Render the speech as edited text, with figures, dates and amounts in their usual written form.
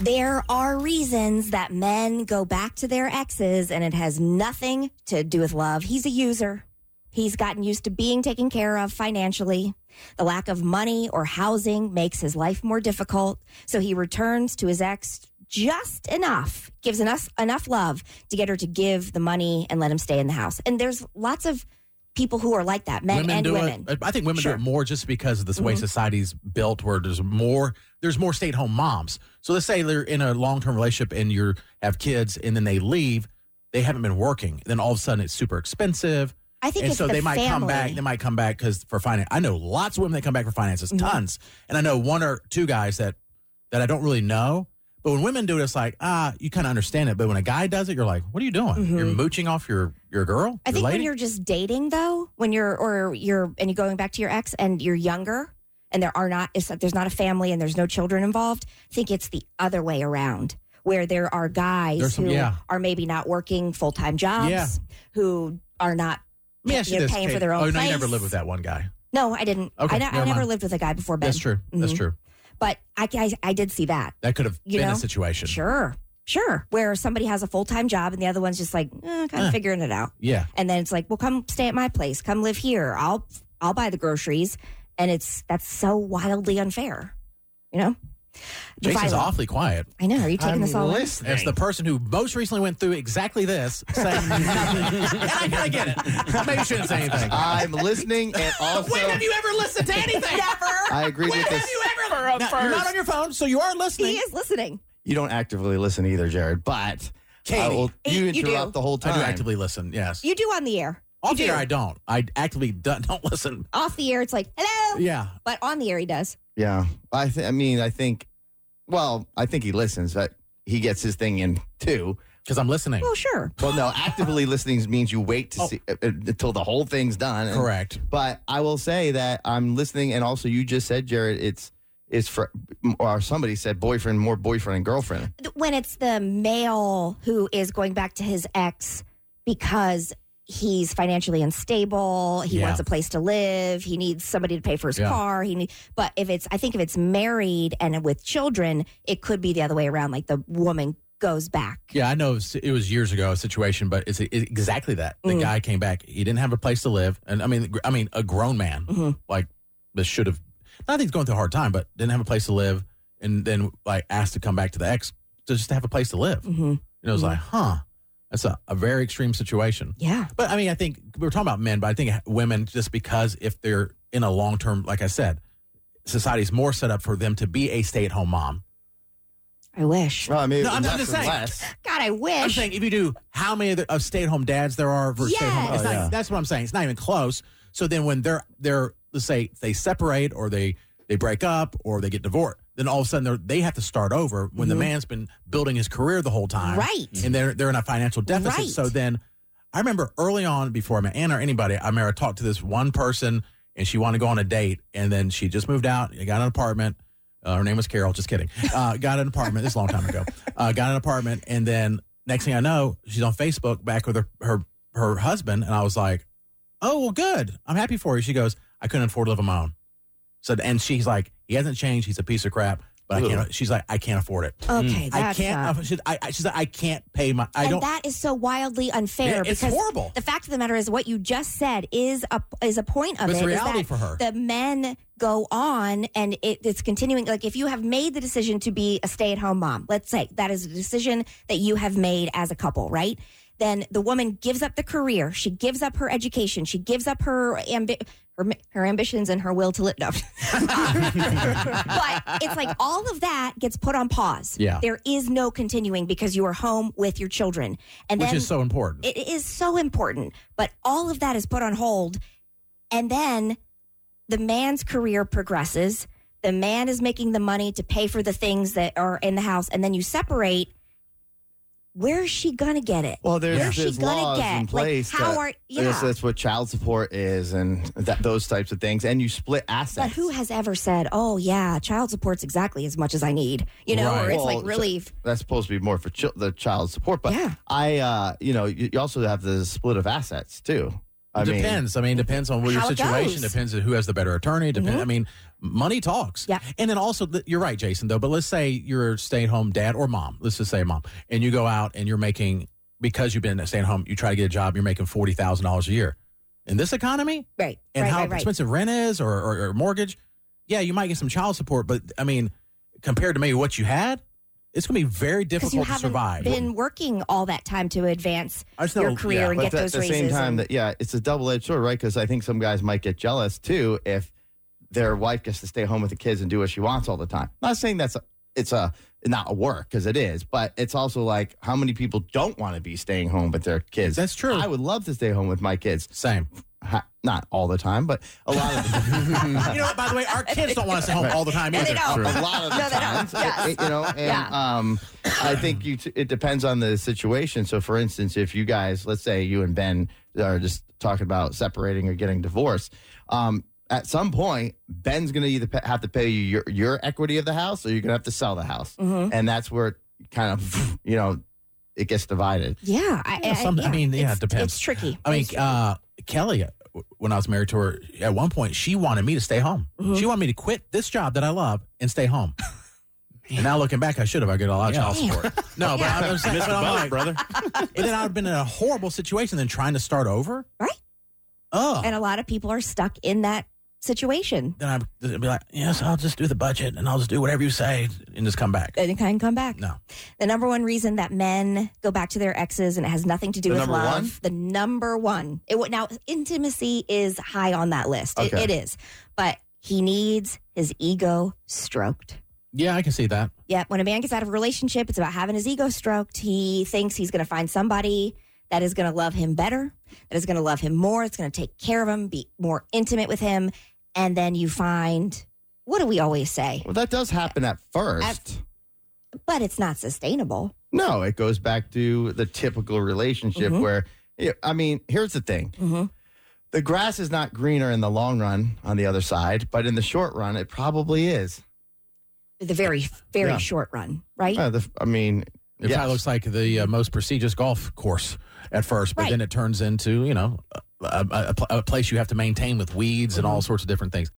There are reasons that men go back to their exes, and it has nothing to do with love. He's a user. He's gotten used to being taken care of financially. The lack of money or housing makes his life more difficult. So he returns to his ex just enough, gives enough love to get her to give the money and let him stay in the house. And there's lots of people who are like that, men and women. I think women do it more just because of this way society's built, where there's more stay-at-home moms. So let's say they're in a long-term relationship and you have kids, and then they leave. They haven't been working. Then all of a sudden it's super expensive. I think and it's so the they might come back. They might come back because for finance. I know lots of women that come back for finances, tons. And I know one or two guys that I don't really know. But when women do it, it's like, you kind of understand it. But when a guy does it, you're like, what are you doing? You're mooching off your girl? I think lady? when you're just dating, though, and you're going back to your ex and you're younger and there's not a family and there's no children involved, I think it's the other way around, where there are guys who are maybe not working full-time jobs, who are not paying for their own place. No, you never lived with that one guy. No, I didn't. Okay, I never lived with a guy before Ben. That's true. That's true. But I did see that. That could have been a situation. Sure. Where somebody has a full-time job and the other one's just like, kind of figuring it out. Yeah. And then it's like, well, come stay at my place. Come live here. I'll buy the groceries. And that's so wildly unfair. You know? Jason's awfully quiet. I know. Are you taking this all in? As the person who most recently went through exactly this, saying nothing. And I get it. Maybe you shouldn't say anything. I'm listening, and also... When have you ever listened to anything? Never. I agree with this. When have you ever... You're not on your phone, so you are listening. He is listening. You don't actively listen either, Jared, but... Katie. You You interrupt do. the whole time. I do actively listen, yes. You do on the air. Off the do. air, I don't. I actively don't listen. Off the air, it's like, hello. Yeah. But on the air, he does. Yeah. I think he listens, but he gets his thing in, too. Because I'm listening. Well, sure. Well, no, actively listening means you wait to see until the whole thing's done. Correct. But I will say that I'm listening, and also you just said, Jared, it's for, or somebody said more boyfriend and girlfriend. When it's the male who is going back to his ex because he's financially unstable, he wants a place to live, he needs somebody to pay for his car, but if it's married and with children, it could be the other way around, like the woman goes back. Yeah, I know it was years ago, a situation, but it's exactly that. The guy came back, he didn't have a place to live, and I mean a grown man, like this should have, not that he's going through a hard time, but didn't have a place to live, and then like asked to come back to the ex to just have a place to live. And it was like, that's a very extreme situation. Yeah. But I mean, I think we were talking about men, but I think women, just because if they're in a long term, like I said, society's more set up for them to be a stay-at-home mom. I wish. Well, I mean, No, I'm less just and saying. less. God, I wish. I'm saying if you do, how many of stay-at-home dads there are versus stay-at-home? Yes. That's what I'm saying. It's not even close. So then when they're let's say they separate or they break up or they get divorced, then all of a sudden they have to start over when the man's been building his career the whole time. Right. And they're in a financial deficit. Right. So then I remember early on, before I met Anna or anybody, I remember I talked to this one person and she wanted to go on a date, and then she just moved out, got an apartment. Her name was Carol, just kidding. Got an apartment. This is a long time ago. Got an apartment, and then next thing I know, she's on Facebook back with her husband, and I was like, oh, well, good. I'm happy for you. She goes, I couldn't afford to live on my own. So, and she's like, he hasn't changed. He's a piece of crap. But I can't. She's like, I can't afford it. Okay, that's I can't. She's like, I can't pay my. That is so wildly unfair. It's because horrible. The fact of the matter is, what you just said is a point of It's it. reality is that for her. The men go on, and it's continuing. Like if you have made the decision to be a stay-at-home mom, let's say that is a decision that you have made as a couple, right? Then the woman gives up the career. She gives up her education. She gives up her ambitions and her will to live. No. But it's like all of that gets put on pause. Yeah. There is no continuing because you are home with your children. And Which then is so important. It is so important. But all of that is put on hold. And then the man's career progresses. The man is making the money to pay for the things that are in the house. And then you separate. Where's she gonna get it? Well, Where's she there's gonna laws get? in place. That's what child support is, and those types of things. And you split assets. But who has ever said, "Oh yeah, child support's exactly as much as I need"? You know, Right. or it's Well, like really. That's supposed to be more for the child support. But Yeah. you also have the split of assets too. It depends. I mean, it depends on what your How it situation. goes. Depends on who has the better attorney. I mean, money talks. Yeah. And then also, you're right, Jason, though, but let's say you're a stay-at-home dad or mom. Let's just say mom. And you go out and you're making, because you've been staying home, you try to get a job, you're making $40,000 a year. In this economy? Right. And how right. expensive rent is or mortgage, yeah, you might get some child support, but I mean, compared to maybe what you had, it's going to be very Because difficult you to haven't survive. been working all that time to advance I just know- your career yeah, and But get at those the raises. same time, and- it's a double-edged sword, right? Because I think some guys might get jealous too if their wife gets to stay home with the kids and do what she wants all the time. Not saying it's not a work, because it is, but it's also like, how many people don't want to be staying home with their kids? That's true. I would love to stay home with my kids. Same. Not all the time, but a lot of the time. You know what, by the way, our kids don't want to stay home all the time And either. they don't. A lot of the No, they don't. times, Yes. you know, and Yeah. I think it depends on the situation. So, for instance, if you guys, let's say you and Ben are just talking about separating or getting divorced, at some point, Ben's going to either have to pay you your equity of the house, or you're going to have to sell the house, and that's where it kind of, you know, it gets divided. Yeah. I mean, it depends. It's tricky. I mean, It's tricky. Kelly, when I was married to her, at one point, she wanted me to stay home. Mm-hmm. She wanted me to quit this job that I love and stay home. And now looking back, I should have. I get a lot of child support. No, but I'm saying, Missed the but I'm boat, like, brother. and then I would have been in a horrible situation than trying to start over. Right. Oh. And a lot of people are stuck in that situation. Then I'd be like, yes, I'll just do the budget and I'll just do whatever you say and just come back. And it can come back. No. The number one reason that men go back to their exes, and it has nothing to do The with number love. one? The number one. Now, intimacy is high on that list. Okay. It is. But he needs his ego stroked. Yeah, I can see that. Yeah, when a man gets out of a relationship, it's about having his ego stroked. He thinks he's going to find somebody that is going to love him better, that is going to love him more, it's going to take care of him, be more intimate with him. And then you find, what do we always say? Well, that does happen at first. But it's not sustainable. No, it goes back to the typical relationship where, I mean, here's the thing. The grass is not greener in the long run on the other side, but in the short run, it probably is. The very, very Yeah. short run, right? I mean, It yes. probably looks like the most prestigious golf course at first, but Right. then it turns into, you know, a place you have to maintain with weeds and all sorts of different things.